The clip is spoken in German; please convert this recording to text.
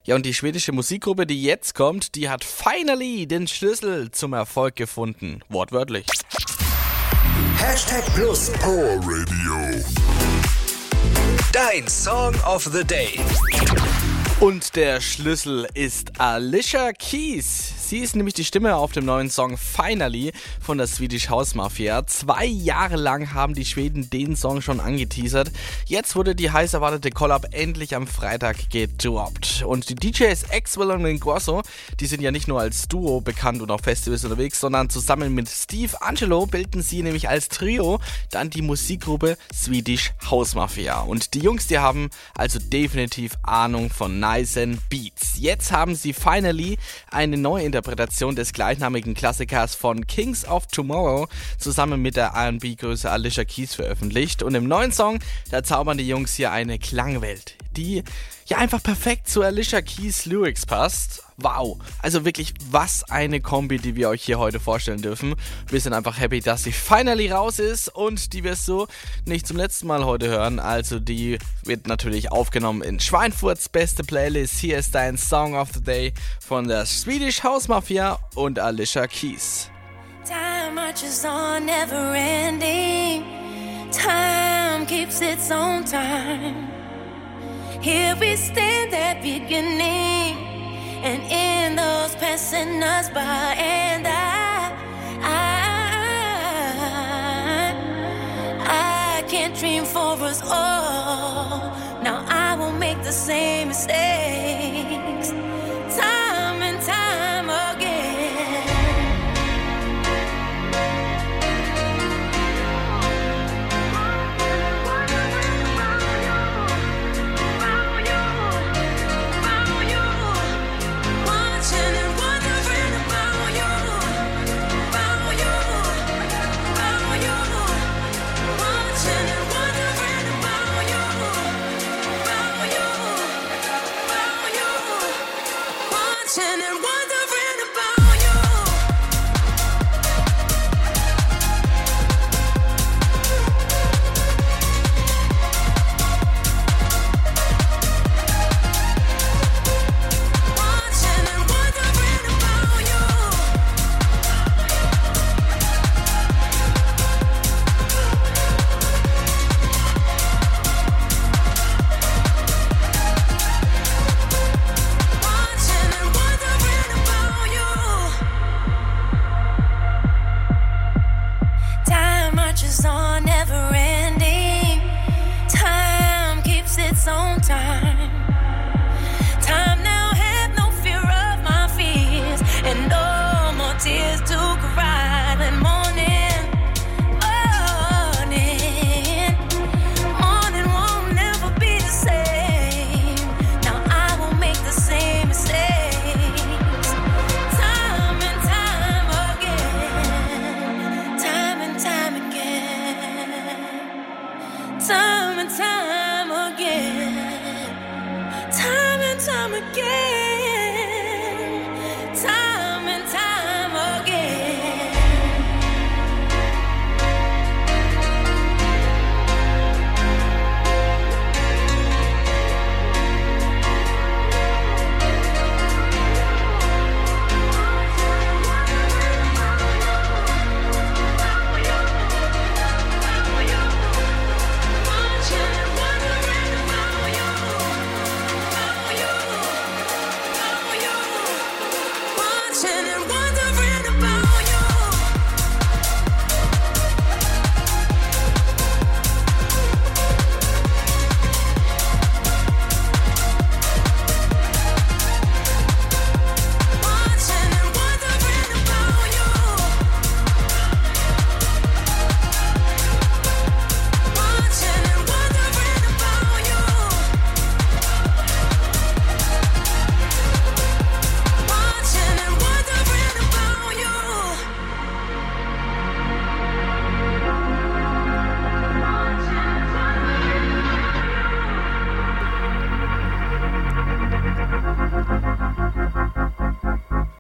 Ja, und die schwedische Musikgruppe, die jetzt kommt, die hat finally den Schlüssel zum Erfolg gefunden. Wortwörtlich. #Plus Power Radio. Dein Song of the Day. Und der Schlüssel ist Alicia Keys. Sie ist nämlich die Stimme auf dem neuen Song Finally von der Swedish House Mafia. 2 Jahre lang haben die Schweden den Song schon angeteasert. Jetzt wurde die heiß erwartete Collab endlich am Freitag gedroppt. Und die DJs Axwell und Ingrosso, die sind ja nicht nur als Duo bekannt und auf Festivals unterwegs, sondern zusammen mit Steve Angelo bilden sie nämlich als Trio dann die Musikgruppe Swedish House Mafia. Und die Jungs, die haben also definitiv Ahnung von nicen Beats. Jetzt haben sie finally eine neue Interpretation des gleichnamigen Klassikers von Kings of Tomorrow zusammen mit der R&B-Größe Alicia Keys veröffentlicht. Und im neuen Song, da zaubern die Jungs hier eine Klangwelt, die ja einfach perfekt zu Alicia Keys Lyrics passt. Wow, also wirklich, was eine Kombi, die wir euch hier heute vorstellen dürfen. Wir sind einfach happy, dass sie finally raus ist und die wirst du nicht zum letzten Mal heute hören. Also die wird natürlich aufgenommen in Schweinfurts beste Playlist. Hier ist dein Song of the Day von der Swedish House Mafia und Alicia Keys. Time marches on, never ending. Time keeps its own time. Here we stand at beginning, and in those passing us by, and I can't dream for us all. Now I won't make the same mistakes, time and time again. On, never ending. Time keeps its own time. Time now have no fear of my fears, and no more tears to cry. And morning won't never be the same. Now I won't make the same mistakes. Time and time again. Time and time again. Time and time again. Time and time again.